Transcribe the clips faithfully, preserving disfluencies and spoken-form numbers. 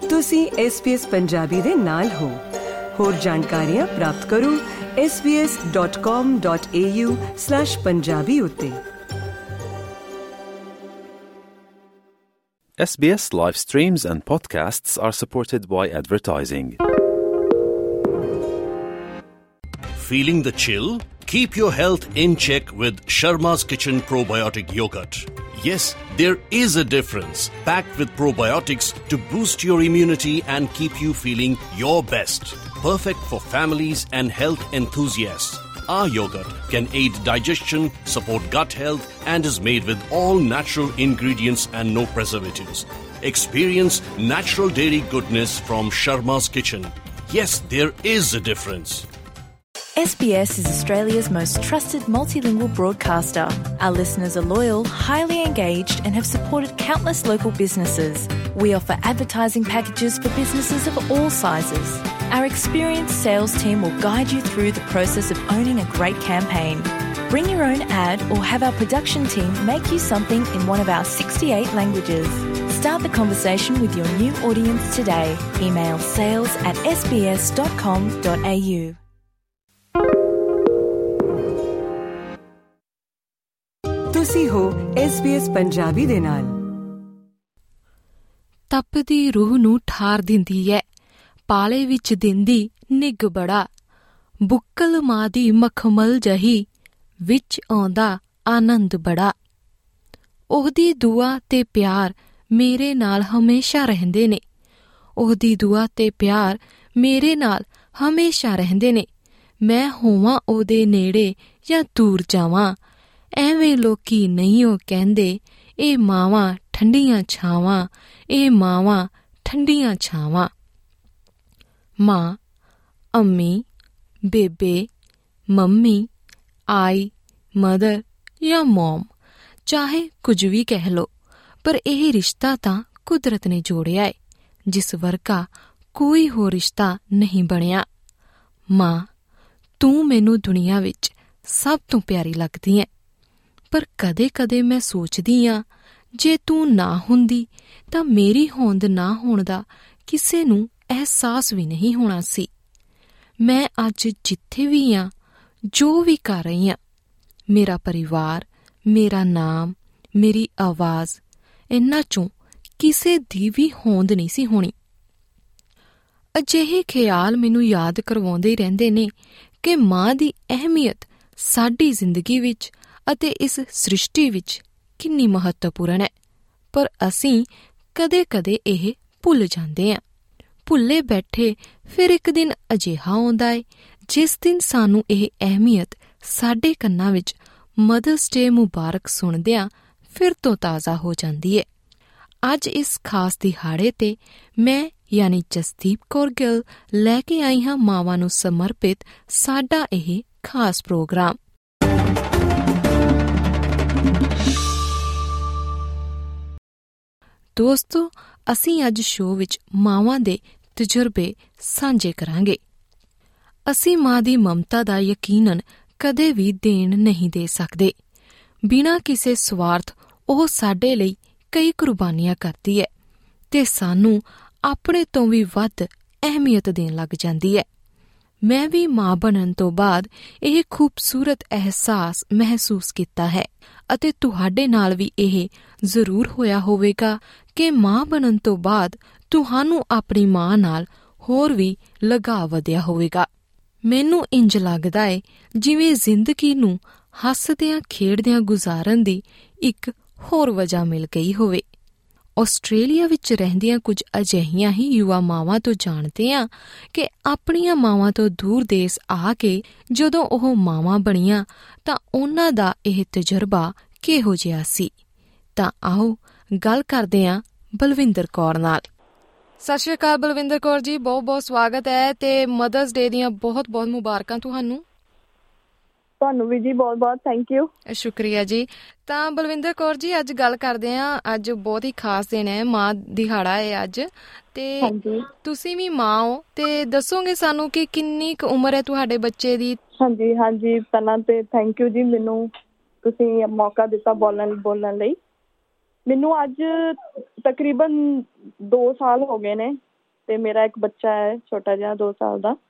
ਤੁਸੀਂ S B S Punjabi ਦੇ ਨਾਲ ਹੋ। ਹੋਰ ਜਾਣਕਾਰੀਆਂ ਪ੍ਰਾਪਤ ਕਰੋ S B S dot com dot A U slash Punjabi ਉੱਤੇ। S B S live streams and podcasts are supported by advertising. Feeling the chill? Keep your health in check with Sharma's Kitchen Probiotic Yogurt. Yes, there is a difference. Packed with probiotics to boost your immunity and keep you feeling your best. Perfect for families and health enthusiasts. Our yogurt can aid digestion, support gut health, and is made with all natural ingredients and no preservatives. Experience natural dairy goodness from Sharma's Kitchen. Yes, there is a difference. S B S is Australia's most trusted multilingual broadcaster. Our listeners are loyal, highly engaged, and have supported countless local businesses. We offer advertising packages for businesses of all sizes. Our experienced sales team will guide you through the process of owning a great campaign. Bring your own ad or have our production team make you something in one of our sixty-eight languages. Start the conversation with your new audience today. Email sales at s b s dot com dot a u. ਤੁਸੀਂ ਹੋ S B S Punjabi ਦੇ ਨਾਲ। ਤਪਦੀ ਰੂਹ ਨੂੰ ਠਾਰ ਦਿੰਦੀ ਐ, ਪਾਲੇ ਵਿੱਚ ਦਿੰਦੀ ਨਿੱਘ ਬੜਾ, ਬੁੱਕਲ ਮਾਂ ਦੀ ਮਖਮਲ ਜਹੀ, ਵਿੱਚ ਆਉਂਦਾ ਆਨੰਦ ਬੜਾ। ਉਹਦੀ ਦੁਆ ਤੇ ਪਿਆਰ ਮੇਰੇ ਨਾਲ ਹਮੇਸ਼ਾ ਰਹਿੰਦੇ ਨੇ, ਉਹਦੀ ਦੁਆ ਤੇ ਪਿਆਰ ਮੇਰੇ ਨਾਲ ਹਮੇਸ਼ਾ ਰਹਿੰਦੇ ਨੇ। ਮੈਂ ਹੋਵਾਂ ਉਹਦੇ ਨੇੜੇ ਜਾਂ ਦੂਰ ਜਾਵਾਂ, ਐਵੇਂ ਲੋਕੀ ਨਹੀਂ ਉਹ ਕਹਿੰਦੇ, ਇਹ ਮਾਵਾਂ ਠੰਡੀਆਂ ਛਾਵਾਂ, ਇਹ ਮਾਵਾਂ ਠੰਡੀਆਂ ਛਾਵਾਂ। ਮਾਂ, ਅੰਮੀ, ਬੇਬੇ, ਮੰਮੀ, ਆਈ, ਮਦਰ ਜਾਂ ਮੋਮ, ਚਾਹੇ ਕੁਝ ਵੀ ਕਹਿ ਲਓ, ਪਰ ਇਹ ਰਿਸ਼ਤਾ ਤਾਂ ਕੁਦਰਤ ਨੇ ਜੋੜਿਆ ਏ, ਜਿਸ ਵਰਗਾ ਕੋਈ ਹੋਰ ਰਿਸ਼ਤਾ ਨਹੀਂ ਬਣਿਆ। ਮਾਂ, ਤੂੰ ਮੈਨੂੰ ਦੁਨੀਆ ਵਿੱਚ ਸਭ ਤੋਂ ਪਿਆਰੀ ਲੱਗਦੀ ਐ, ਪਰ ਕਦੇ-ਕਦੇ ਮੈਂ ਸੋਚਦੀ ਆਂ, ਜੇ ਤੂੰ ਨਾ ਹੁੰਦੀ ਤਾਂ ਮੇਰੀ ਹੋਂਦ ਨਾ ਹੋਣ ਦਾ ਕਿਸੇ ਨੂੰ ਅਹਿਸਾਸ ਵੀ ਨਹੀਂ ਹੋਣਾ ਸੀ। ਮੈਂ ਅੱਜ ਜਿੱਥੇ ਵੀ ਆਂ, ਜੋ ਵੀ ਕਰ ਰਹੀ ਆਂ, ਮੇਰਾ ਪਰਿਵਾਰ, ਮੇਰਾ ਨਾਮ, ਮੇਰੀ ਆਵਾਜ਼, ਇਹਨਾਂ 'ਚੋਂ ਕਿਸੇ ਦੀ ਵੀ ਹੋਂਦ ਨਹੀਂ ਸੀ ਹੋਣੀ। ਅਜਿਹੇ ਖਿਆਲ ਮੈਨੂੰ ਯਾਦ ਕਰਵਾਉਂਦੇ ਰਹਿੰਦੇ ਨੇ ਕਿ ਮਾਂ ਦੀ ਅਹਿਮੀਅਤ ਸਾਡੀ ਜ਼ਿੰਦਗੀ ਵਿੱਚ ਅਤੇ ਇਸ ਸ੍ਰਿਸ਼ਟੀ ਵਿੱਚ ਕਿੰਨੀ ਮਹੱਤਵਪੂਰਨ ਹੈ, ਪਰ ਅਸੀਂ ਕਦੇ-ਕਦੇ ਇਹ ਭੁੱਲ ਜਾਂਦੇ ਹਾਂ। ਭੁੱਲੇ ਬੈਠੇ ਫਿਰ ਇੱਕ ਦਿਨ ਅਜਿਹਾ ਆਉਂਦਾ ਏ, ਜਿਸ ਦਿਨ ਸਾਨੂੰ ਇਹ ਅਹਿਮੀਅਤ ਸਾਡੇ ਕੰਨਾਂ ਵਿੱਚ ਮਦਰਸ ਡੇ ਮੁਬਾਰਕ ਸੁਣਦਿਆਂ ਫਿਰ ਤੋਂ ਤਾਜ਼ਾ ਹੋ ਜਾਂਦੀ ਹੈ। ਅੱਜ ਇਸ ਖਾਸ ਦਿਹਾੜੇ 'ਤੇ ਮੈਂ ਯਾਨੀ ਜਸਦੀਪ ਕੌਰ ਗਿੱਲ ਲੈ ਕੇ ਆਈ ਹਾਂ ਮਾਵਾਂ ਨੂੰ ਸਮਰਪਿਤ ਸਾਡਾ ਇਹ ਖਾਸ ਪ੍ਰੋਗਰਾਮ। ਦੋਸਤੋ, ਅਸੀਂ ਅੱਜ ਸ਼ੋਅ ਵਿੱਚ ਮਾਵਾਂ ਦੇ ਤਜਰਬੇ ਸਾਂਝੇ ਕਰਾਂਗੇ। ਅਸੀਂ ਮਾਂ ਦੀ ਮਮਤਾ ਦਾ ਯਕੀਨਨ ਕਦੇ ਵੀ ਦੇਣ ਨਹੀਂ ਦੇ ਸਕਦੇ। ਬਿਨਾਂ ਕਿਸੇ ਸਵਾਰਥ ਉਹ ਸਾਡੇ ਲਈ ਕਈ ਕੁਰਬਾਨੀਆਂ ਕਰਦੀ ਹੈ ਤੇ ਸਾਨੂੰ ਆਪਣੇ ਤੋਂ ਵੀ ਵੱਧ ਅਹਿਮੀਅਤ ਦੇਣ ਲੱਗ ਜਾਂਦੀ ਹੈ। ਮੈਂ ਵੀ ਮਾਂ ਬਣਨ ਤੋਂ ਬਾਅਦ ਇਹ ਖੂਬਸੂਰਤ ਅਹਿਸਾਸ ਮਹਿਸੂਸ ਕੀਤਾ ਹੈ ਅਤੇ ਤੁਹਾਡੇ ਨਾਲ ਵੀ ਇਹ ਜ਼ਰੂਰ ਹੋਇਆ ਹੋਵੇਗਾ ਕਿ ਮਾਂ ਬਣਨ ਤੋਂ ਬਾਅਦ ਤੁਹਾਨੂੰ ਆਪਣੀ ਮਾਂ ਨਾਲ ਹੋਰ ਵੀ ਲਗਾਅ ਵਧਿਆ ਹੋਵੇਗਾ। ਮੈਨੂੰ ਇੰਜ ਲੱਗਦਾ ਏ ਜਿਵੇਂ ਜ਼ਿੰਦਗੀ ਨੂੰ ਹੱਸਦਿਆਂ ਖੇਡਦਿਆਂ ਗੁਜ਼ਾਰਨ ਦੀ ਇੱਕ ਹੋਰ ਵਜ੍ਹਾ ਮਿਲ ਗਈ ਹੋਵੇ। ਆਸਟ੍ਰੇਲੀਆ ਵਿੱਚ ਰਹਿੰਦੀਆਂ ਕੁਝ ਅਜਿਹੀਆਂ ਹੀ ਯੁਵਾ ਮਾਵਾਂ ਤੋਂ ਜਾਣਦੇ ਹਾਂ ਕਿ ਆਪਣੀਆਂ ਮਾਵਾਂ ਤੋਂ ਦੂਰ ਦੇਸ ਆ ਕੇ ਜਦੋਂ ਉਹ ਮਾਵਾਂ ਬਣੀਆਂ ਤਾਂ ਉਹਨਾਂ ਦਾ ਇਹ ਤਜਰਬਾ ਕਿਹੋ ਜਿਹਾ ਸੀ। ਤਾਂ ਆਓ ਗੱਲ ਕਰਦੇ ਹਾਂ ਬਲਵਿੰਦਰ ਕੌਰ ਨਾਲ। ਸਤਿ ਸ਼੍ਰੀ ਅਕਾਲ ਬਲਵਿੰਦਰ ਕੌਰ ਜੀ, ਬਹੁਤ ਬਹੁਤ ਸਵਾਗਤ ਹੈ ਤੇ ਮਦਰਸ ਡੇ ਦੀਆਂ ਬਹੁਤ ਬਹੁਤ ਮੁਬਾਰਕਾਂ ਤੁਹਾਨੂੰ। ਤੁਹਾਨੂੰ ਵੀ ਜੀ ਬਹੁਤ ਬਹੁਤ ਥੈਂਕ ਯੂ। ਸ਼ੁਕਰੀਆ ਜੀ। ਤਾਂ ਬਲਵਿੰਦਰ ਕੌਰ ਜੀ, ਅੱਜ ਗੱਲ ਕਰਦੇ ਹਾਂ, ਅੱਜ ਬਹੁਤ ਹੀ ਖਾਸ ਦਿਨ ਹੈ, ਮਾਂ ਦਿਹਾੜਾ ਹੈ ਅੱਜ, ਤੇ ਤੁਸੀਂ ਵੀ ਮਾਂ ਹੋ ਤੇ ਦੱਸੋਗੇ ਸਾਨੂੰ ਕਿ ਕਿੰਨੀ ਕੁ ਉਮਰ ਹੈ ਤੁਹਾਡੇ ਬੱਚੇ ਦੀ? ਹਾਂਜੀ ਹਾਂਜੀ, ਪਹਿਲਾਂ ਤੇ ਥੈਂਕ ਯੂ ਜੀ, ਮੈਨੂੰ ਤੁਸੀਂ ਮੌਕਾ ਦਿੱਤਾ ਬੋਲਣ ਬੋਲਣ ਲਈ। ਮੈਨੂੰ ਅੱਜ ਤਕਰੀਬਨ ਦੋ ਸਾਲ ਹੋ ਗਏ ਨੇ ਤੇ ਮੇਰਾ ਇੱਕ ਬੱਚਾ ਹੈ ਛੋਟਾ ਜਿਹਾ ਦੋ ਸਾਲ ਦਾ।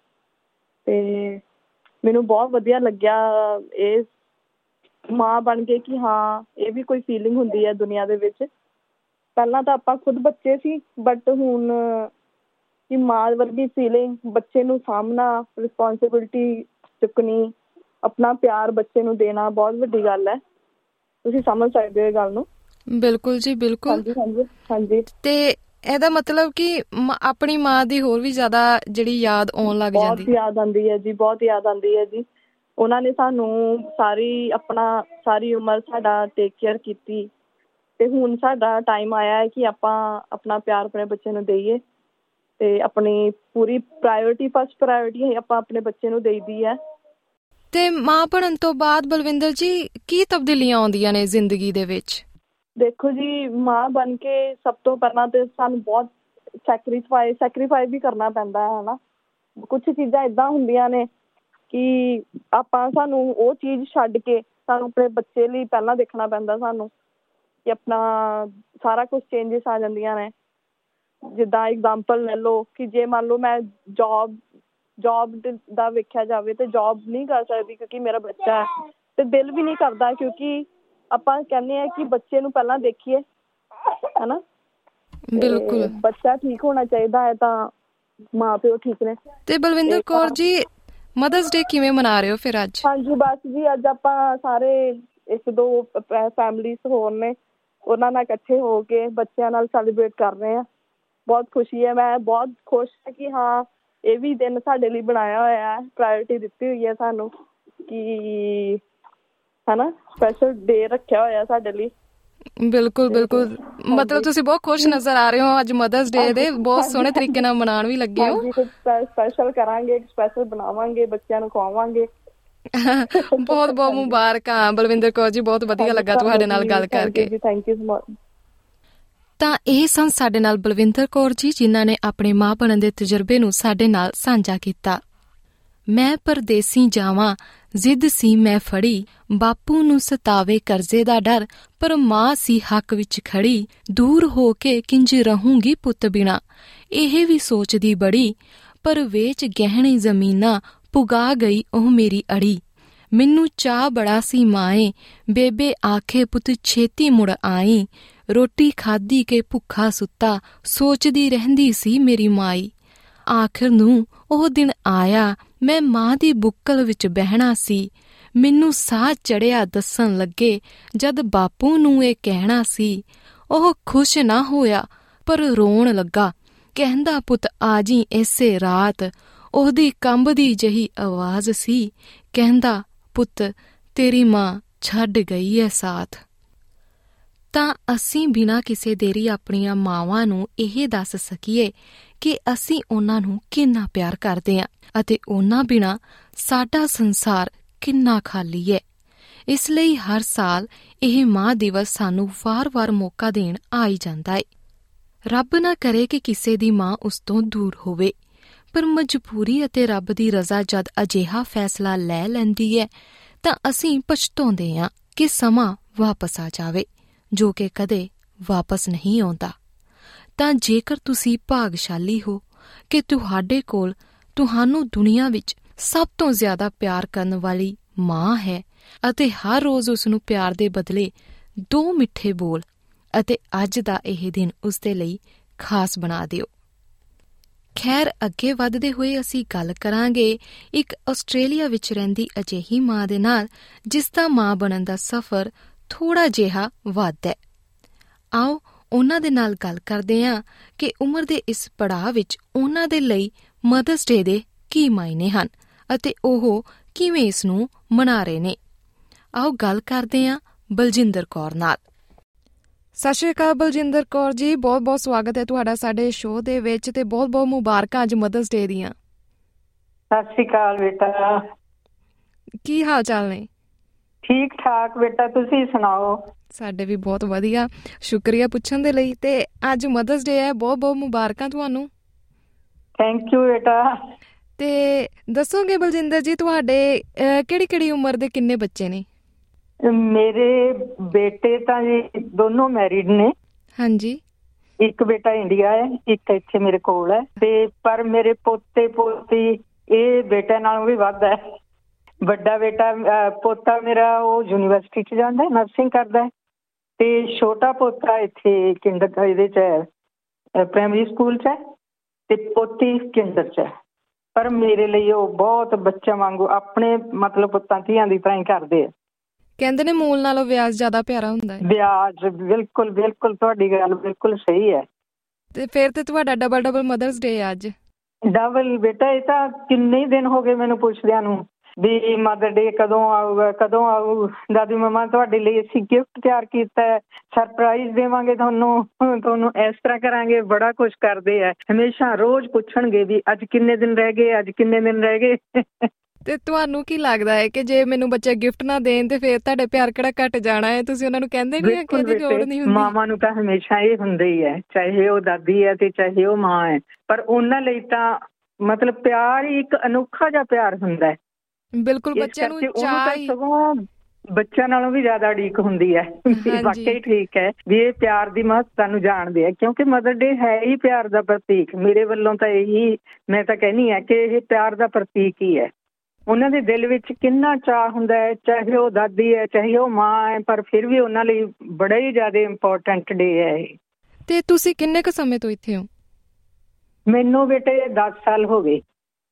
ਤੇ ਮੈਨੂੰ ਬਹੁਤ ਵਧੀਆ ਲੱਗਿਆ ਇਹ ਮਾਂ ਬਣ ਕੇ ਕਿ ਹਾਂ ਇਹ ਵੀ ਕੋਈ ਫੀਲਿੰਗ ਹੁੰਦੀ ਹੈ ਦੁਨੀਆ ਦੇ ਵਿੱਚ। ਪਹਿਲਾਂ ਤਾਂ ਆਪਾਂ ਖੁਦ ਬੱਚੇ ਸੀ, ਬਟ ਹੁਣ ਕਿ ਮਾਂ ਵਰਗੀ ਫੀਲਿੰਗ, ਬੱਚੇ ਨੂੰ ਸਾਂਭਣਾ, ਰਿਸਪੋਂਸੀਬਿਲਿਟੀ ਚੁੱਕਣੀ, ਆਪਣਾ ਪਿਆਰ ਬੱਚੇ ਨੂੰ ਦੇਣਾ ਬਹੁਤ ਵੱਡੀ ਗੱਲ ਹੈ। ਤੁਸੀਂ ਸਮਝ ਸਕਦੇ ਹੋ ਇਹ ਗੱਲ ਨੂੰ। ਬਿਲਕੁਲ ਜੀ, ਬਿਲਕੁਲ। ਹਾਂਜੀ ਹਾਂਜੀ ਹਾਂਜੀ। ਤੇ ਇਹਦਾ ਮਤਲਬ ਕਿ ਆਪਣੀ ਮਾਂ ਦੀ ਹੋਰ ਵੀ ਜ਼ਿਆਦਾ ਜਿਹੜੀ ਯਾਦ ਆਉਣ ਲੱਗ ਜਾਂਦੀ। ਬਹੁਤ ਯਾਦ ਆਉਂਦੀ ਹੈ ਜੀ, ਬਹੁਤ ਯਾਦ ਆਉਂਦੀ ਹੈ ਜੀ। ਉਹਨਾਂ ਨੇ ਸਾਨੂੰ ਸਾਰੀ ਆਪਣਾ ਸਾਰੀ ਉਮਰ ਸਾਡਾ ਟੇਕ ਕੇਅਰ ਕੀਤੀ ਤੇ ਹੁਣ ਸਾਡਾ ਟਾਈਮ ਆਇਆ ਹੈ ਕਿ ਆਪਾਂ ਆਪਣਾ ਪਿਆਰ ਆਪਣੇ ਬੱਚੇ ਨੂੰ ਦੇਈਏ ਤੇ ਆਪਣੀ ਪੂਰੀ ਪ੍ਰਾਇਓਰਟੀ, ਫਸਟ ਪ੍ਰਾਇਓਰਟੀ ਆਪਾਂ ਆਪਣੇ ਬੱਚੇ ਨੂੰ ਦੇਈਦੀ ਹੈ। ਤੇ ਮਾਂ ਬਣਨ ਤੋਂ ਬਾਅਦ ਬਲਵਿੰਦਰ ਜੀ ਕੀ ਤਬਦੀਲੀਆਂ ਆਉਂਦੀਆਂ ਨੇ ਜ਼ਿੰਦਗੀ ਦੇ ਵਿੱਚ? ਦੇਖੋ ਜੀ, ਮਾਂ ਬਣ ਕੇ ਸਭ ਤੋਂ ਪਹਿਲਾਂ ਤੇ ਸਾਨੂੰ ਬਹੁਤ ਸੈਕਰੀਫਾਈ ਸੈਕਰੀਫਾਈ ਵੀ ਕਰਨਾ ਪੈਂਦਾ ਹੈ ਨਾ। ਕੁਛ ਚੀਜ਼ਾਂ ਏਦਾਂ ਹੁੰਦੀਆਂ ਨੇ ਕਿ ਆਪਾਂ ਸਾਨੂੰ ਉਹ ਚੀਜ਼ ਛੱਡ ਕੇ ਸਾਨੂੰ ਆਪਣੇ ਬੱਚੇ ਲਈ ਪਹਿਲਾਂ ਦੇਖਣਾ ਪੈਂਦਾ ਸਾਨੂੰ, ਕਿ ਆਪਣਾ ਸਾਰਾ ਕੁਛ ਚੇਂਜਿਸ ਆ ਜਾਂਦੀਆਂ ਨੇ। ਜਿੱਦਾਂ ਇਗਜ਼ਾਮਪਲ ਲੈ ਲਓ ਕਿ ਜੇ ਮੰਨ ਲਓ ਮੈਂ ਜੋਬ ਜੋਬ ਦਾ ਵੇਖਿਆ ਜਾਵੇ ਤੇ ਜੋਬ ਨਹੀਂ ਕਰ ਸਕਦੀ ਕਿਉਂਕਿ ਮੇਰਾ ਬੱਚਾ ਹੈ, ਤੇ ਦਿਲ ਵੀ ਨਹੀਂ ਕਰਦਾ ਕਿਉਂਕਿ ਆਪਾਂ ਕਹਿੰਦੇ ਹਾਂ ਕਿ ਬੱਚੇ ਨੂੰ ਪਹਿਲਾਂ ਦੇਖੀਏ, ਹੈ ਨਾ। ਬਿਲਕੁਲ। ਬੱਚਾ ਠੀਕ ਹੋਣਾ ਚਾਹੀਦਾ ਹੈ ਤਾਂ ਮਾਂ ਪਿਓ ਠੀਕ ਨੇ। ਤੇ ਬਲਵਿੰਦਰ ਕੌਰ ਜੀ, ਮਦਰਸ ਡੇ ਕਿਵੇਂ ਮਨਾ ਰਹੇ ਹੋ ਫਿਰ ਅੱਜ? ਹਾਂਜੀ ਬਸ ਜੀ, ਅੱਜ ਆਪਾਂ ਸਾਰੇ ਇੱਕ ਦੋ ਫੈਮਲੀਜ਼ ਹੋਰ ਨੇ ਉਹਨਾਂ ਨਾਲ ਇਕੱਠੇ ਹੋ ਕੇ ਬੱਚਿਆਂ ਨਾਲ ਸੈਲੀਬ੍ਰੇਟ ਕਰ ਰਹੇ ਹਾਂ। ਬਹੁਤ ਖੁਸ਼ੀ ਹੈ, ਮੈਂ ਬਹੁਤ ਖੁਸ਼ ਹਾਂ ਕਿ ਹਾਂ ਇਹ ਵੀ ਦਿਨ ਸਾਡੇ ਲਈ ਬਣਾਇਆ ਹੋਇਆ ਹੈ, ਪ੍ਰਾਇਓਰਟੀ ਦਿੱਤੀ ਹੋਈ ਹੈ ਸਾਨੂੰ ਕਿ ਹੈ ਨਾ, ਸਪੈਸ਼ਲ ਡੇ ਰੱਖਿਆ ਹੋਇਆ ਸਾਡੇ ਲਈ। ਬਿਲਕੁਲ ਬਿਲਕੁਲ, ਮਤਲਬ ਤੁਸੀਂ ਬਹੁਤ ਖੁਸ਼ ਨਜ਼ਰ ਆ ਰਹੇ ਹੋ ਅੱਜ ਮਦਰਸ ਡੇ ਦੇ, ਬਹੁਤ ਸੋਹਣੇ ਤਰੀਕੇ ਨਾਲ ਮਨਾਉਣ ਵੀ ਲੱਗੇ ਹੋ। ਸਪੈਸ਼ਲ ਕਰਾਂਗੇ, ਸਪੈਸ਼ਲ ਬਣਾਵਾਂਗੇ, ਬੱਚਿਆਂ ਨੂੰ ਖਵਾਵਾਂਗੇ। ਬਹੁਤ ਬਹੁਤ ਮੁਬਾਰਕਾਂ ਬਲਵਿੰਦਰ ਕੌਰ ਜੀ, ਬਹੁਤ ਵਧੀਆ ਲੱਗਾ ਤੁਹਾਡੇ ਨਾਲ ਗੱਲ ਕਰਕੇ। Thank you so much. ਤਾਂ ਇਹ ਸਨ ਸਾਡੇ ਨਾਲ ਬਲਵਿੰਦਰ ਕੌਰ ਜੀ, ਜਿਨ੍ਹਾਂ ਨੇ ਆਪਣੇ ਮਾਂ ਬਣਨ ਦੇ ਤਜਰਬੇ ਨੂੰ ਸਾਡੇ ਨਾਲ ਸਾਂਝਾ ਕੀਤਾ। ਮੈਂ ਪਰਦੇਸੀ ਜਾਵਾਂ ਜ਼ਿੱਦ ਸੀ ਮੈਂ ਫੜੀ, ਬਾਪੂ ਨੂੰ ਸਤਾਵੇ ਕਰਜ਼ੇ ਦਾ ਡਰ, ਪਰ ਮਾਂ ਸੀ ਹੱਕ ਵਿੱਚ ਖੜੀ, ਦੂਰ ਹੋ ਕੇ ਕਿੰਜ ਰਹੂੰਗੀ ਪੁੱਤ ਬਿਨਾ, ਇਹ ਵੀ ਸੋਚਦੀ ਬੜੀ, ਪਰ ਵੇਚ ਗਹਿਣੇ ਜ਼ਮੀਨਾਂ ਪੁਗਾ ਗਈ ਉਹ ਮੇਰੀ ਅੜੀ, ਮੈਨੂੰ ਚਾਹ ਬੜਾ ਸੀ ਮਾਏ, ਬੇਬੇ ਆਖੇ ਪੁੱਤ ਛੇਤੀ ਮੁੜ ਆਈ, ਰੋਟੀ ਖਾਧੀ ਕੇ ਭੁੱਖਾ ਸੁੱਤਾ, ਸੋਚਦੀ ਰਹਿੰਦੀ ਸੀ ਮੇਰੀ ਮਾਈ, ਆਖਰ ਨੂੰ ਉਹ ਦਿਨ ਆਇਆ ਮੈਂ ਮਾਂ ਦੀ ਬੁੱਕਲ ਵਿੱਚ ਬਹਿਣਾ ਸੀ, ਮੈਨੂੰ ਸਾਹ ਚੜਿਆ ਦੱਸਣ ਲੱਗੇ ਜਦ ਬਾਪੂ ਨੂੰ ਇਹ ਕਹਿਣਾ ਸੀ, ਉਹ ਖੁਸ਼ ਨਾ ਹੋਇਆ ਪਰ ਰੋਣ ਲੱਗਾ, ਕਹਿੰਦਾ ਪੁੱਤ ਆ ਜੀ ਇਸੇ ਰਾਤ, ਉਹਦੀ ਕੰਬਦੀ ਜਿਹੀ ਆਵਾਜ਼ ਸੀ, ਕਹਿੰਦਾ ਪੁੱਤ ਤੇਰੀ ਮਾਂ ਛੱਡ ਗਈ ਹੈ ਸਾਥ। ਤਾਂ ਅਸੀਂ ਬਿਨਾਂ ਕਿਸੇ ਦੇਰੀ ਆਪਣੀਆਂ ਮਾਵਾਂ ਨੂੰ ਇਹ ਦੱਸ ਸਕੀਏ ਕਿ ਅਸੀਂ ਉਹਨਾਂ ਨੂੰ ਕਿੰਨਾ ਪਿਆਰ ਕਰਦੇ ਹਾਂ ਅਤੇ ਉਹਨਾਂ ਬਿਨਾਂ ਸਾਡਾ ਸੰਸਾਰ ਕਿੰਨਾ ਖਾਲੀ ਹੈ। ਇਸ ਲਈ ਹਰ ਸਾਲ ਇਹ ਮਾਂ ਦਿਵਸ ਸਾਨੂੰ ਵਾਰ-ਵਾਰ ਮੌਕਾ ਦੇਣ ਆ ਹੀ ਜਾਂਦਾ ਹੈ। ਰੱਬ ਨਾ ਕਰੇ ਕਿ ਕਿਸੇ ਦੀ ਮਾਂ ਉਸ ਤੋਂ ਦੂਰ ਹੋਵੇ, ਪਰ ਮਜਬੂਰੀ ਅਤੇ ਰੱਬ ਦੀ ਰਜ਼ਾ ਜਦ ਅਜਿਹਾ ਫੈਸਲਾ ਲੈ ਲੈਂਦੀ ਹੈ ਤਾਂ ਅਸੀਂ ਪਛਤਾਉਂਦੇ ਹਾਂ ਕਿ ਸਮਾਂ ਵਾਪਸ ਆ ਜਾਵੇ, ਜੋ ਕਿ ਕਦੇ ਵਾਪਸ ਨਹੀਂ ਆਉਂਦਾ। ਤਾਂ ਜੇਕਰ ਤੁਸੀਂ ਭਾਗਸ਼ਾਲੀ ਹੋ ਕਿ ਤੁਹਾਡੇ ਕੋਲ ਤੁਹਾਨੂੰ ਦੁਨੀਆ ਵਿੱਚ ਸਭ ਤੋਂ ਜ਼ਿਆਦਾ ਪਿਆਰ ਕਰਨ ਵਾਲੀ ਮਾਂ ਹੈ ਅਤੇ ਹਰ ਰੋਜ਼ ਉਸ ਨੂੰ ਪਿਆਰ ਦੇ ਬਦਲੇ ਦੋ ਮਿੱਠੇ ਬੋਲ ਅਤੇ ਅੱਜ ਦਾ ਇਹ ਦਿਨ ਉਸਦੇ ਲਈ ਖਾਸ ਬਣਾ ਦਿਓ। ਖੈਰ, ਅੱਗੇ ਵੱਧਦੇ ਹੋਏ ਅਸੀਂ ਗੱਲ ਕਰਾਂਗੇ ਇੱਕ ਆਸਟ੍ਰੇਲੀਆ ਵਿੱਚ ਰਹਿੰਦੀ ਅਜਿਹੀ ਮਾਂ ਦੇ ਨਾਲ ਜਿਸ ਦਾ ਮਾਂ ਬਣਨ ਦਾ ਸਫ਼ਰ ਥੋੜ੍ਹਾ ਜਿਹਾ ਵੱਧ ਹੈ। ਆਓ ਉਹਨਾਂ ਦੇ ਨਾਲ ਗੱਲ ਕਰਦੇ ਹਾਂ ਕਿ ਉਮਰ ਦੇ ਇਸ ਪੜਾਅ ਵਿੱਚ ਉਹਨਾਂ ਦੇ ਲਈ ਮਦਰਸ ਡੇ ਦੇ ਕੀ ਮਾਇਨੇ ਹਨ ਅਤੇ ਉਹ ਕਿਵੇਂ ਇਸ ਨੂੰ ਮਨਾ ਰਹੇ ਨੇ। ਆਓ ਗੱਲ ਕਰਦੇ ਹਾਂ ਬਲਜਿੰਦਰ ਕੌਰ ਨਾਲ। ਸਤਿ ਸ਼੍ਰੀ ਅਕਾਲ ਬਲਜਿੰਦਰ ਕੌਰ ਜੀ, ਬਹੁਤ ਬਹੁਤ ਸਵਾਗਤ ਹੈ ਤੁਹਾਡਾ ਸਾਡੇ ਸ਼ੋਅ ਦੇ ਵਿੱਚ ਤੇ ਬਹੁਤ ਬਹੁਤ ਮੁਬਾਰਕਾਂ ਅੱਜ ਮਦਰਸ ਡੇ ਦੀਆਂ। ਸਤਿ ਸ਼੍ਰੀ ਅਕਾਲ ਬੇਟਾ, ਕੀ ਹਾਲ ਚਾਲ ਨੇ? ਠੀਕ ਠਾਕ ਬੇਟਾ, ਤੁਸੀਂ ਸੁਣਾਓ? ਸਾਡੇ ਵੀ ਬਹੁਤ ਵਧੀਆ, ਸ਼ੁਕਰੀਆ ਪੁੱਛਣ ਦੇ ਲਈ। ਤੇ ਅੱਜ ਮਦਰਸ ਡੇ ਹੈ, ਬਹੁਤ ਬਹੁਤ ਮੁਬਾਰਕਾਂ ਤੁਹਾਨੂੰ। ਥੈਂਕ ਯੂ ਬੇਟਾ। ਤੇ ਦੱਸੋਗੇ ਬਲਜਿੰਦਰ ਜੀ ਤੁਹਾਡੇ ਕਿਹੜੀ ਕਿਹੜੀ ਉਮਰ ਦੇ ਕਿੰਨੇ ਬੱਚੇ ਨੇ? ਮੇਰੇ ਬੇਟੇ ਤਾਂ ਜੀ ਦੋਨੋਂ ਮੈਰਿਡ ਨੇ। ਹਾਂਜੀ। ਇੱਕ ਬੇਟਾ ਇੰਡੀਆ ਹੈ, ਇੱਕ ਇੱਥੇ ਮੇਰੇ ਕੋਲ ਹੈ। ਤੇ ਪਰ ਮੇਰੇ ਪੋਤੇ ਪੋਤੀ ਇਹ ਬੇਟੇ ਨਾਲੋਂ ਵੀ ਵੱਧ ਹੈ। ਵੱਡਾ ਬੇਟਾ ਪੋਤਾ ਮੇਰਾ ਉਹ ਯੂਨੀਵਰਸਿਟੀ 'ਚ ਜਾਂਦਾ, ਨਰਸਿੰਗ ਕਰਦਾ, ਤੇ ਛੋਟਾ ਪੋਤਾ ਇੱਥੇ ਕਿੰਡਰ ਇਹਦੇ 'ਚ ਹੈ, ਪ੍ਰਾਇਮਰੀ ਸਕੂਲ 'ਚ ਹੈ, ਤੇ ਪੋਤੀ ਕਿੰਡਰ 'ਚ ਹੈ। ਪਰ ਮੇਰੇ ਲਈ ਉਹ ਬਹੁਤ ਬੱਚਿਆਂ ਵਾਂਗੂ ਆਪਣੇ ਮਤਲਬ ਪੁੱਤਾਂ ਧੀਆਂ ਦੀ ਤਰ੍ਹਾਂ ਹੀ ਕਰਦੇ ਆ। ਕਹਿੰਦੇ ਨੇ ਮੂਲ ਨਾਲੋਂ ਵਿਆਜ ਜ਼ਿਆਦਾ ਪਿਆਰਾ ਹੁੰਦਾ ਹੈ। ਵਿਆਜ ਬਿਲਕੁਲ ਬਿਲਕੁਲ ਤੁਹਾਡੀ ਗੱਲ ਬਿਲਕੁਲ ਸਹੀ ਹੈ। ਤੇ ਫਿਰ ਤੇ ਤੁਹਾਡਾ ਡਬਲ ਡਬਲ ਮਦਰਸ ਡੇ ਅੱਜ। ਡਬਲ ਬੇਟਾ, ਇਹ ਤਾਂ ਕਿੰਨੇ ਦਿਨ ਹੋ ਗਏ ਮੈਨੂੰ ਪੁੱਛਦਿਆਂ ਨੂੰ ਵੀ ਮਦਰ ਡੇ ਕਦੋਂ ਆਊਗਾ, ਕਦੋਂ ਆਊ। ਦਾਦੀ ਮੰਮਾ ਤੁਹਾਡੇ ਲਈ ਅਸੀਂ ਗਿਫਟ ਤਿਆਰ ਕੀਤਾ ਹੈ, ਸਰਪ੍ਰਾਈਜ਼ ਦੇਵਾਂਗੇ ਤੁਹਾਨੂੰ, ਤੁਹਾਨੂੰ ਇਸ ਤਰ੍ਹਾਂ ਕਰਾਂਗੇ, ਬੜਾ ਕੁਛ ਕਰਦੇ ਆ। ਹਮੇਸ਼ਾ ਰੋਜ਼ ਪੁੱਛਣਗੇ ਵੀ ਅੱਜ ਕਿੰਨੇ ਦਿਨ ਰਹਿ ਗਏ, ਅੱਜ ਕਿੰਨੇ ਦਿਨ ਰਹਿ ਗਏ। ਤੇ ਤੁਹਾਨੂੰ ਕੀ ਲੱਗਦਾ ਹੈ ਕਿ ਜੇ ਮੈਨੂੰ ਬੱਚੇ ਗਿਫਟ ਨਾ ਦੇਣ ਤੇ ਫਿਰ ਤੁਹਾਡੇ ਪਿਆਰ ਕਿਹੜਾ ਘਟ ਜਾਣਾ ਹੈ? ਤੁਸੀਂ ਉਹਨਾਂ ਨੂੰ ਕਹਿੰਦੇ ਨਹੀਂ ਕਿ ਇਹਦੀ ਲੋੜ ਨਹੀਂ ਹੁੰਦੀ? ਮਾਵਾਂ ਨੂੰ ਤਾਂ ਹਮੇਸ਼ਾ ਇਹ ਹੁੰਦਾ ਹੀ ਹੈ, ਚਾਹੇ ਉਹ ਦਾਦੀ ਹੈ ਤੇ ਚਾਹੇ ਉਹ ਮਾਂ ਹੈ, ਪਰ ਉਹਨਾਂ ਲਈ ਤਾਂ ਮਤਲਬ ਪਿਆਰ ਹੀ ਇੱਕ ਅਨੋਖਾ ਜਿਹਾ ਪਿਆਰ ਹੁੰਦਾ ਹੈ। ਬਿਲਕੁਲ, ਬੱਚਿਆਂ ਨੂੰ ਚਾਹ ਸਗੋਂ ਬੱਚਿਆਂ ਨਾਲੋਂ ਵੀ ਜ਼ਿਆਦਾ ਉਡੀਕ ਹੁੰਦੀ ਹੈ। ਵਾਕਈ ਠੀਕ ਹੈ ਵੀ ਇਹ ਪਿਆਰ ਦੀ ਮਹੱਤਤਾ ਨੂੰ ਜਾਣਦੇ ਆ, ਕਿਉਂਕਿ ਮਦਰ ਡੇ ਹੈ ਹੀ ਪਿਆਰ ਦਾ ਪ੍ਰਤੀਕ। ਮੇਰੇ ਵੱਲੋਂ ਤਾਂ ਇਹੀ ਮੈਂ ਤਾਂ ਕਹਿੰਦੀ ਹਾਂ ਕਿ ਇਹ ਪਿਆਰ ਦਾ ਪ੍ਰਤੀਕ ਹੀ ਹੈ। ਉਹਨਾਂ ਦੇ ਦਿਲ ਵਿੱਚ ਕਿੰਨਾ ਚਾਅ ਹੁੰਦਾ ਹੈ, ਚਾਹੇ ਉਹ ਦਾਦੀ ਹੈ ਚਾਹੇ ਉਹ ਮਾਂ ਹੈ, ਪਰ ਫਿਰ ਵੀ ਉਹਨਾਂ ਲਈ ਬੜਾ ਹੀ ਜ਼ਿਆਦਾ ਇੰਪੋਰਟੈਂਟ ਡੇ ਹੈ ਇਹ। ਤੇ ਤੁਸੀਂ ਕਿੰਨੇ ਕੁ ਸਮੇਂ ਤੋਂ ਇੱਥੇ ਹੋ? ਮੈਨੂੰ ਬੇਟੇ ਦਸ ਸਾਲ ਹੋ ਗਏ।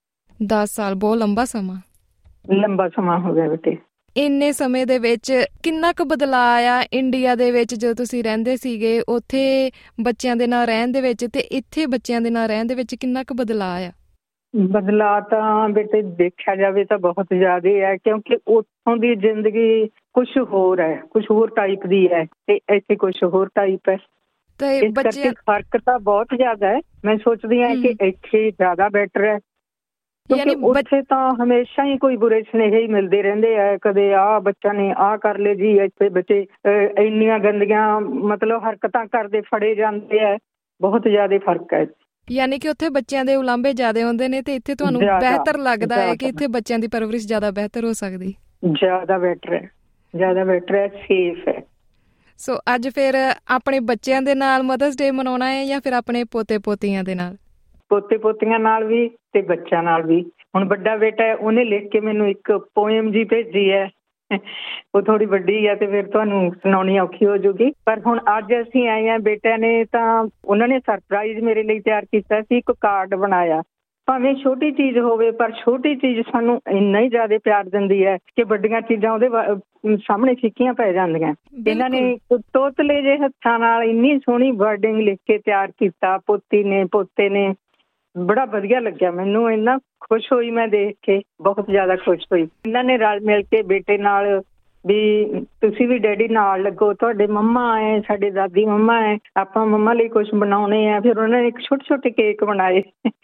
ਦਸ ਸਾਲ ਬਹੁਤ ਲੰਬਾ ਸਮਾਂ। ਲੰਬਾ ਸਮਾਂ ਹੋ ਗਿਆ ਬੇਟੇ। ਇੰਨੇ ਸਮੇਂ ਦੇ ਵਿੱਚ ਕਿੰਨਾ ਕੁ ਬਦਲਾਅ ਆਇਆ ਇੰਡੀਆ ਦੇ ਵਿੱਚ ਜਦੋਂ ਤੁਸੀਂ ਰਹਿੰਦੇ ਸੀਗੇ, ਉੱਥੇ ਬੱਚਿਆਂ ਦੇ ਨਾਲ ਰਹਿਣ ਦੇ ਵਿੱਚ ਤੇ ਇੱਥੇ ਬੱਚਿਆਂ ਦੇ ਨਾਲ ਰਹਿਣ ਦੇ ਵਿੱਚ ਕਿੰਨਾ ਕੁ ਬਦਲਾਅ ਆਇਆ? ਬਦਲਾਅ ਤਾਂ ਬੇਟੇ ਦੇਖਿਆ ਜਾਵੇ ਤਾਂ ਬਹੁਤ ਜ਼ਿਆਦਾ ਹੈ, ਕਿਉਂਕਿ ਉੱਥੋਂ ਦੀ ਜ਼ਿੰਦਗੀ ਕੁਛ ਹੋਰ ਹੈ, ਕੁਛ ਹੋਰ ਟਾਈਪ ਦੀ ਹੈ ਤੇ ਇੱਥੇ ਕੁਛ ਹੋਰ ਟਾਈਪ ਹੈ। ਇਸ ਕਰਕੇ ਫਰਕ ਤਾਂ ਬਹੁਤ ਜ਼ਿਆਦਾ ਹੈ। ਮੈਂ ਸੋਚਦੀ ਹਾਂ ਕਿ ਇੱਥੇ ਜ਼ਿਆਦਾ ਬੈਟਰ ਹੈ, ਕਿਉਂਕਿ ਉੱਥੇ ਤਾਂ ਹਮੇਸ਼ਾ ਹੀ ਕੋਈ ਬੁਰੇ ਸੁਨੇਹੇ ਹੀ ਮਿਲਦੇ ਰਹਿੰਦੇ ਆ। ਕਦੇ ਆਹ ਬੱਚਾ ਨੇ ਆਹ ਕਰ ਲਏ ਜੀ, ਇੱਥੇ ਬੱਚੇ ਇੰਨੀਆਂ ਗੰਦੀਆਂ ਮਤਲਬ ਹਰਕਤਾਂ ਕਰਦੇ ਫੜੇ ਜਾਂਦੇ ਆ। ਬਹੁਤ ਜ਼ਿਆਦਾ ਫਰਕ ਹੈ। ਯਾਨੀ ਕਿ ਉੱਥੇ ਬੱਚਿਆਂ ਦੇ ਉਲਾਂਭੇ ਜ਼ਿਆਦਾ ਹੁੰਦੇ ਨੇ ਤੇ ਇੱਥੇ ਤੁਹਾਨੂੰ ਬਿਹਤਰ ਲੱਗਦਾ ਹੈ ਕਿ ਇੱਥੇ ਬੱਚਿਆਂ ਦੀ ਪਰਵਰਿਸ਼ ਜ਼ਿਆਦਾ ਬਿਹਤਰ ਹੋ ਸਕਦੀ? ਜ਼ਿਆਦਾ ਬੈਟਰ ਹੈ, ਜ਼ਿਆਦਾ ਬੈਟਰ ਹੈ, ਸੇਫ ਹੈ। ਸੋ ਅੱਜ ਫਿਰ ਆਪਣੇ ਬੱਚਿਆਂ ਦੇ ਨਾਲ ਮਦਰਸ ਡੇ ਮਨਾਉਣਾ ਹੈ ਜਾਂ ਫਿਰ ਆਪਣੇ ਪੋਤੇ ਪੋਤੀਆਂ ਦੇ ਨਾਲ? ਪੋਤੇ ਪੋਤੀਆਂ ਨਾਲ ਵੀ ਤੇ ਬੱਚਿਆਂ ਨਾਲ ਵੀ। ਹੁਣ ਵੱਡਾ ਬੇਟਾ ਹੈ, ਉਹਨੇ ਲਿਖ ਕੇ ਮੈਨੂੰ ਇੱਕ ਪੋਇਮ ਜੀ ਭੇਜੀ ਹੈ। ਉਹ ਥੋੜੀ ਵੱਡੀ ਹੈ ਤੇ ਫਿਰ ਤੁਹਾਨੂੰ ਸੁਣਾਉਣੀ ਔਖੀ ਹੋ ਜੂਗੀ, ਪਰ ਹੁਣ ਅੱਜ ਅਸੀਂ ਆਏ ਹਾਂ। ਬੇਟੇ ਨੇ ਤਾਂ ਉਹਨਾਂ ਨੇ ਸਰਪ੍ਰਾਈਜ਼ ਮੇਰੇ ਲਈ ਤਿਆਰ ਕੀਤਾ ਸੀ, ਇੱਕ ਕਾਰਡ ਬਣਾਇਆ। ਭਾਵੇਂ ਛੋਟੀ ਚੀਜ਼ ਹੋਵੇ ਪਰ ਛੋਟੀ ਚੀਜ਼ ਸਾਨੂੰ ਇੰਨਾ ਹੀ ਜ਼ਿਆਦਾ ਪਿਆਰ ਦਿੰਦੀ ਹੈ ਕਿ ਵੱਡੀਆਂ ਚੀਜ਼ਾਂ ਉਹਦੇ ਸਾਹਮਣੇ ਫਿੱਕੀਆਂ ਪੈ ਜਾਂਦੀਆਂ। ਇਹਨਾਂ ਨੇ ਤੋਤਲੇ ਜਿਹੇ ਹੱਥਾਂ ਨਾਲ ਇੰਨੀ ਸੋਹਣੀ ਵਰਡਿੰਗ ਲਿਖ ਕੇ ਤਿਆਰ ਕੀਤਾ, ਪੋਤੀ ਨੇ ਪੋਤੇ ਨੇ। ਬੜਾ ਵਧੀਆ ਲੱਗਿਆ ਮੈਨੂੰ, ਇੰਨਾ ਖੁਸ਼ ਹੋਈ ਮੈਂ ਦੇਖ ਕੇ, ਬਹੁਤ ਜ਼ਿਆਦਾ ਖੁਸ਼ ਹੋਈ। ਇਹਨਾਂ ਨੇ ਰਲ ਮਿਲ ਕੇ ਬੇਟੇ ਨਾਲ ਵੀ ਤੁਸੀਂ ਵੀ ਡੈਡੀ ਨਾਲ ਲੱਗੋ, ਤੁਹਾਡੇ ਮੰਮਾ ਹੈ, ਸਾਡੇ ਦਾਦੀ ਮੰਮਾ ਹੈ, ਆਪਾਂ ਮੰਮਾ ਲਈ ਕੁਛ ਬਣਾਉਣੇ ਆ। ਫਿਰ ਉਹਨਾਂ ਨੇ ਇੱਕ ਛੋਟੇ ਛੋਟੇ ਕੇਕ ਬਣਾਏ।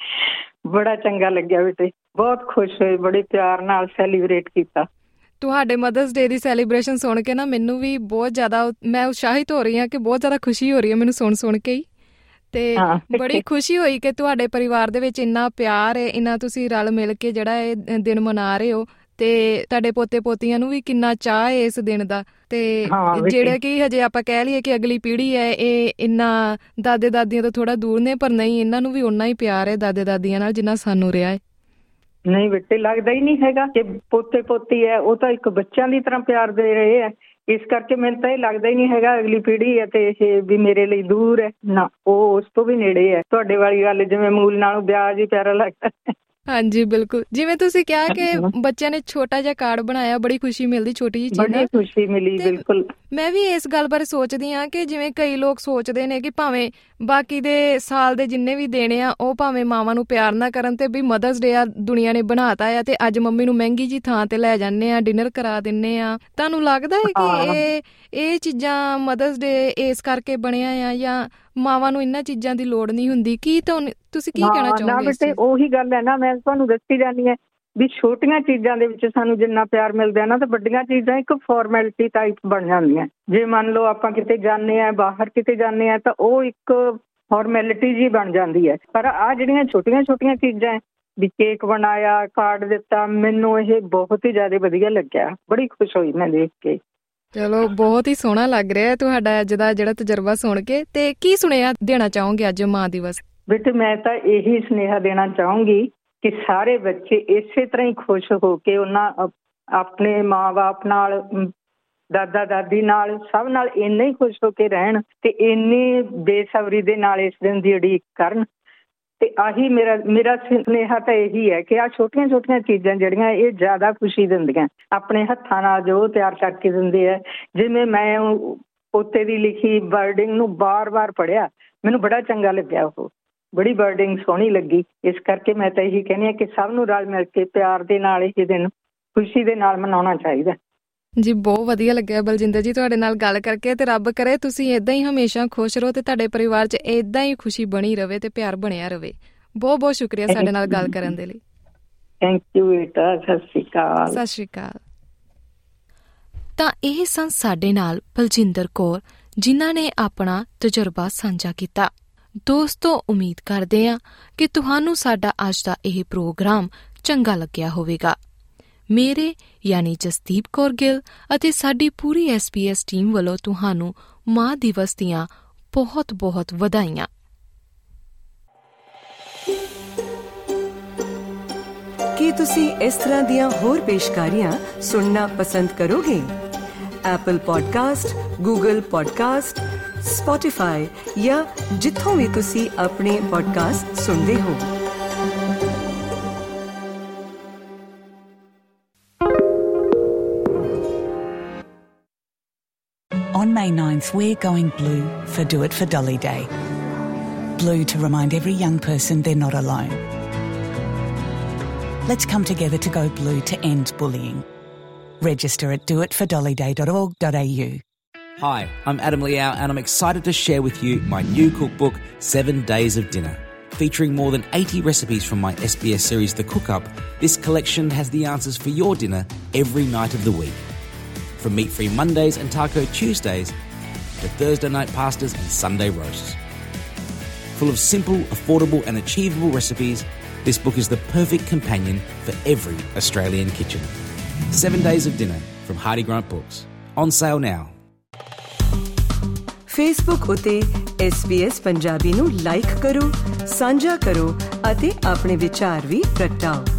ਬੜਾ ਚੰਗਾ ਲੱਗਿਆ ਬੇਟੇ, ਬਹੁਤ ਖੁਸ਼ ਹੋਏ, ਬੜੇ ਪਿਆਰ ਨਾਲ ਸੈਲੀਬ੍ਰੇਟ ਕੀਤਾ। ਤੁਹਾਡੇ ਮਦਰਸ ਡੇ ਦੀ ਸੈਲੀਬ੍ਰੇਸ਼ਨ ਸੁਣ ਕੇ ਨਾ ਮੈਨੂੰ ਵੀ ਬਹੁਤ ਜ਼ਿਆਦਾ, ਮੈਂ ਉਤਸ਼ਾਹਿਤ ਹੋ ਰਹੀ ਹਾਂ ਕਿ ਬਹੁਤ ਜ਼ਿਆਦਾ ਖੁਸ਼ੀ ਹੋ ਰਹੀ ਹੈ ਮੈਨੂੰ ਸੁਣ ਸੁਣ ਕੇ ਹੀ। ਤੇ ਬੜੀ ਖੁਸ਼ੀ ਹੋਈ ਕਿ ਤੁਹਾਡੇ ਪਰਿਵਾਰ ਦੇ ਵਿੱਚ ਇੰਨਾ ਪਿਆਰ ਹੈ, ਇੰਨਾ ਤੁਸੀਂ ਰਲ ਮਿਲ ਕੇ ਜਿਹੜਾ ਇਹ ਦਿਨ ਮਨਾ ਰਹੇ ਹੋ, ਤੇ ਤੁਹਾਡੇ ਪੋਤੇ ਪੋਤੀਆਂ ਨੂੰ ਵੀ ਕਿੰਨਾ ਚਾਅ ਹੈ ਇਸ ਦਿਨ ਦਾ। ਤੇ ਜਿਹੜੇ ਕਿ ਹਜੇ ਆਪਾਂ ਕਹਿ ਲਈਏ ਕਿ ਅਗਲੀ ਪੀੜ੍ਹੀ ਹੈ, ਇਹ ਇੰਨਾ ਦਾਦੇ ਦਾਦੀਆਂ ਤੋਂ ਥੋੜਾ ਦੂਰ ਨੇ, ਪਰ ਨਹੀਂ, ਇਹਨਾਂ ਨੂੰ ਵੀ ਓਨਾ ਹੀ ਪਿਆਰ ਹੈ ਦਾਦੇ ਦਾਦੀਆਂ ਨਾਲ ਜਿੰਨਾ ਸਾਨੂੰ ਰਿਹਾ ਹੈ। ਨਹੀਂ ਬੇਟੇ, ਲੱਗਦਾ ਹੀ ਨਹੀਂ ਹੈਗਾ ਕਿ ਪੋਤੇ ਪੋਤੀ ਹੈ, ਉਹ ਤਾਂ ਇੱਕ ਬੱਚਿਆਂ ਦੀ ਤਰ੍ਹਾਂ ਪਿਆਰ ਦੇ ਰਹੇ ਹੈ। ਇਸ ਕਰਕੇ ਮੈਨੂੰ ਤਾਂ ਇਹ ਲੱਗਦਾ ਹੀ ਨਹੀਂ ਹੈਗਾ ਅਗਲੀ ਪੀੜ੍ਹੀ ਹੈ ਤੇ ਇਹ ਵੀ ਮੇਰੇ ਲਈ ਦੂਰ ਹੈ ਨਾ, ਉਹ ਉਸ ਤੋਂ ਵੀ ਨੇੜੇ ਹੈ। ਤੁਹਾਡੇ ਵਾਲੀ ਗੱਲ ਜਿਵੇਂ ਮੂਲ ਨਾਲੋਂ ਵਿਆਜ ਹੀ ਪਿਆਰਾ ਲੱਗਦਾ। ਹਾਂਜੀ ਬਿਲਕੁਲ, ਜਿਵੇਂ ਤੁਸੀਂ ਕਿਹਾ ਕਿ ਬੱਚਿਆਂ ਨੇ ਛੋਟਾ ਜਿਹਾ ਕਾਰਡ ਬਣਾਇਆ, ਬੜੀ ਖੁਸ਼ੀ ਮਿਲਦੀ ਛੋਟੀ ਜਿਹੀ ਚੀਜ਼ ਨਾਲ। ਬੜੀ ਖੁਸ਼ੀ ਮਿਲੀ, ਬਿਲਕੁਲ। ਮੈਂ ਵੀ ਇਸ ਗੱਲ ਬਾਰੇ ਸੋਚਦੀ ਹਾਂ ਕਿ ਜਿਵੇਂ ਕਈ ਲੋਕ ਸੋਚਦੇ ਨੇ ਕਿ ਭਾਵੇਂ ਬਾਕੀ ਦੇ ਸਾਲ ਦੇ ਜਿੰਨੇ ਵੀ ਦੇਣੇ ਆ ਉਹ ਭਾਵੇਂ ਮਾਵਾਂ ਨੂੰ ਪਿਆਰ ਨਾ ਕਰਨ, ਤੇ ਵੀ ਮਦਰਸ ਡੇ ਆ ਦੁਨੀਆ ਨੇ ਬਣਾਤਾ ਆ ਤੇ ਅੱਜ ਮੰਮੀ ਨੂੰ ਮਹਿੰਗੀ ਜੀ ਥਾਂ ਤੇ ਲੈ ਜਾਂਦੇ ਆ, ਡਿਨਰ ਕਰਾ ਦਿੰਦੇ ਆ। ਤੁਹਾਨੂੰ ਲੱਗਦਾ ਹੈ ਕਿ ਇਹ ਇਹ ਚੀਜ਼ਾਂ ਮਦਰਸ ਡੇ ਇਸ ਕਰਕੇ ਬਣਿਆ ਆ ਜਾਂ ਮਾਵਾਂ ਨੂੰ ਇਹਨਾਂ ਚੀਜ਼ਾਂ ਦੀ ਲੋੜ ਨਹੀਂ ਹੁੰਦੀ? ਕੀ ਤੁਹਾਨੂੰ ਤੁਸੀਂ ਕੀ ਕਹਿਣਾ ਚਾਹੋਗੇ? ਬੇਟੇ ਉਹੀ ਗੱਲ ਹੈ ਨਾ, ਮੈਂ ਤੁਹਾਨੂੰ ਦੱਸੀ ਜਾਂਦੀ ਹਾਂ ਵੀ ਛੋਟੀਆਂ ਚੀਜ਼ਾਂ ਦੇ ਵਿੱਚ ਸਾਨੂੰ ਜਿੰਨਾ ਪਿਆਰ ਮਿਲਦਾ ਨਾ, ਤਾਂ ਵੱਡੀਆਂ ਚੀਜ਼ਾਂ ਇੱਕ ਫੋਰਮੈਲਿਟੀ ਟਾਈਪ ਬਣ ਜਾਂਦੀਆਂ। ਜੇ ਮੰਨ ਲਓ ਆਪਾਂ ਕਿਤੇ ਜਾਂਦੇ ਹਾਂ, ਬਾਹਰ ਕਿਤੇ ਜਾਂਦੇ ਹਾਂ, ਤਾਂ ਉਹ ਇੱਕ ਫੋਰਮੈਲਿਟੀ ਜੀ ਬਣ ਜਾਂਦੀ ਹੈ। ਪਰ ਆਹ ਜਿਹੜੀਆਂ ਛੋਟੀਆਂ ਛੋਟੀਆਂ ਚੀਜ਼ਾਂ ਵੀ ਕੇਕ ਬਣਾਇਆ, ਕਾਰਡ ਦਿੱਤਾ, ਮੈਨੂੰ ਇਹ ਬਹੁਤ ਹੀ ਜ਼ਿਆਦਾ ਵਧੀਆ ਲੱਗਿਆ, ਬੜੀ ਖੁਸ਼ ਹੋਈ ਮੈਂ ਦੇਖ ਕੇ। ਚਲੋ ਬਹੁਤ ਹੀ ਸੋਹਣਾ ਲੱਗ ਰਿਹਾ ਤੁਹਾਡਾ ਅੱਜ ਦਾ ਜਿਹੜਾ ਤਜਰਬਾ ਸੁਣ ਕੇ। ਤੇ ਕੀ ਸੁਨੇਹਾ ਦੇਣਾ ਚਾਹੋਗੇ ਅੱਜ ਮਾਂ ਦਿਵਸ? ਬੇਟੇ ਮੈਂ ਤਾਂ ਇਹੀ ਸੁਨੇਹਾ ਦੇਣਾ ਚਾਹੂੰਗੀ ਕਿ ਸਾਰੇ ਬੱਚੇ ਇਸੇ ਤਰ੍ਹਾਂ ਹੀ ਖੁਸ਼ ਹੋ ਕੇ ਉਹਨਾਂ ਆਪਣੇ ਮਾਂ ਬਾਪ ਨਾਲ, ਦਾਦਾ ਦਾਦੀ ਨਾਲ, ਸਭ ਨਾਲ ਇੰਨੇ ਹੀ ਖੁਸ਼ ਹੋ ਕੇ ਰਹਿਣ ਤੇ ਇੰਨੀ ਬੇਸਬਰੀ ਦੇ ਨਾਲ ਇਸ ਦਿਨ ਦੀ ਉਡੀਕ ਕਰਨ। ਤੇ ਆਹੀ ਮੇਰਾ ਮੇਰਾ ਸੁਨੇਹਾ ਤਾਂ ਇਹੀ ਹੈ ਕਿ ਆਹ ਛੋਟੀਆਂ ਛੋਟੀਆਂ ਚੀਜ਼ਾਂ ਜਿਹੜੀਆਂ ਇਹ ਜ਼ਿਆਦਾ ਖੁਸ਼ੀ ਦਿੰਦੀਆਂ, ਆਪਣੇ ਹੱਥਾਂ ਨਾਲ ਜੋ ਤਿਆਰ ਕਰਕੇ ਦਿੰਦੇ ਆ। ਜਿਵੇਂ ਮੈਂ ਪੋਤੇ ਦੀ ਲਿਖੀ ਵਰਡਿੰਗ ਨੂੰ ਬਾਰ-ਬਾਰ ਪੜ੍ਹਿਆ, ਮੈਨੂੰ ਬੜਾ ਚੰਗਾ ਲੱਗਿਆ, ਉਹ ਬੜੀ ਵਰਡਿੰਗ ਸੋਹਣੀ ਲੱਗੀ। ਇਸ ਕਰਕੇ ਮੈਂ ਤਾਂ ਇਹੀ ਕਹਿੰਦੀ ਹਾਂ ਕਿ ਸਭ ਨੂੰ ਰਲ ਮਿਲ ਕੇ ਪਿਆਰ ਦੇ ਨਾਲ ਇਹ ਦਿਨ ਖੁਸ਼ੀ ਦੇ ਨਾਲ ਮਨਾਉਣਾ ਚਾਹੀਦਾ ਜੀ। ਬਹੁਤ ਵਧੀਆ ਲੱਗਿਆ ਬਲਜਿੰਦਰ ਜੀ ਤੁਹਾਡੇ ਨਾਲ ਗੱਲ ਕਰਕੇ। ਤੇ ਰੱਬ ਕਰੇ ਤੁਸੀਂ ਏਦਾਂ ਹੀ ਹਮੇਸ਼ਾ ਖੁਸ਼ ਰਹੋ ਤੇ ਤੁਹਾਡੇ ਪਰਿਵਾਰ 'ਚ ਏਦਾਂ ਹੀ ਖੁਸ਼ੀ ਬਣੀ ਰਵੇ ਤੇ ਪਿਆਰ ਬਣਿਆ ਰਵੇ। ਬਹੁਤ ਬਹੁਤ ਸ਼ੁਕਰੀਆ ਸਾਡੇ ਨਾਲ ਗੱਲ ਕਰਨ ਦੇ ਲਈ। ਥੈਂਕ ਯੂ ਬੇਟਾ, ਸਤਿ ਸ਼੍ਰੀ ਅਕਾਲ। ਸਤਿ ਸ਼੍ਰੀ ਅਕਾਲ। ਤਾਂ ਇਹ ਸਨ ਸਾਡੇ ਨਾਲ ਬਲਜਿੰਦਰ ਕੌਰ, ਜਿਨ੍ਹਾਂ ਨੇ ਆਪਣਾ ਤਜਰਬਾ ਸਾਂਝਾ ਕੀਤਾ। ਦੋਸਤੋ, ਉਮੀਦ ਕਰਦੇ ਹਾਂ ਕਿ ਤੁਹਾਨੂੰ ਸਾਡਾ ਅੱਜ ਦਾ ਇਹ ਪ੍ਰੋਗਰਾਮ ਚੰਗਾ ਲੱਗਿਆ ਹੋਵੇਗਾ। ਮੇਰੇ ਯਾਨੀ ਜਸਦੀਪ ਕੌਰ ਗਿੱਲ ਅਤੇ ਸਾਡੀ ਪੂਰੀ ਐਸ ਬੀ ਐਸ ਟੀਮ ਵੱਲੋਂ ਤੁਹਾਨੂੰ ਮਾਂ ਦਿਵਸ ਦੀਆਂ ਬਹੁਤ ਬਹੁਤ ਵਧਾਈਆਂ। ਕੀ ਤੁਸੀਂ ਇਸ ਤਰ੍ਹਾਂ ਦੀਆਂ ਹੋਰ ਪੇਸ਼ਕਾਰੀਆਂ ਸੁਣਨਾ ਪਸੰਦ ਕਰੋਗੇ? Apple podcast, Google podcast, Spotify ਜਾਂ ਜਿੱਥੋਂ ਵੀ ਤੁਸੀਂ ਆਪਣੇ ਪੋਡਕਾਸਟ ਸੁਣਦੇ ਹੋ। On May ninth, we're going blue for Do It for Dolly Day. Blue to remind every young person they're not alone. Let's come together to go blue to end bullying. Register at do it for dolly day dot org dot a u. Hi, I'm Adam Liao and I'm excited to share with you my new cookbook, Seven Days of Dinner. Featuring more than eighty recipes from my S B S series The Cook Up, this collection has the answers for your dinner every night of the week. From meat-free Mondays and taco Tuesdays to Thursday night pastas and Sunday roasts. Full of simple, affordable and achievable recipes, this book is the perfect companion for every Australian kitchen. Seven Days of Dinner from Hardy Grant Books. On sale now. Facebook ਉਤੇ S B S Punjabi ਨੂੰ like ਕਰੋ, ਸਾਂਝਾ ਕਰੋ ਅਤੇ ਆਪਣੇ ਵਿਚਾਰ ਵੀ ਪ੍ਰਗਟਾਓ।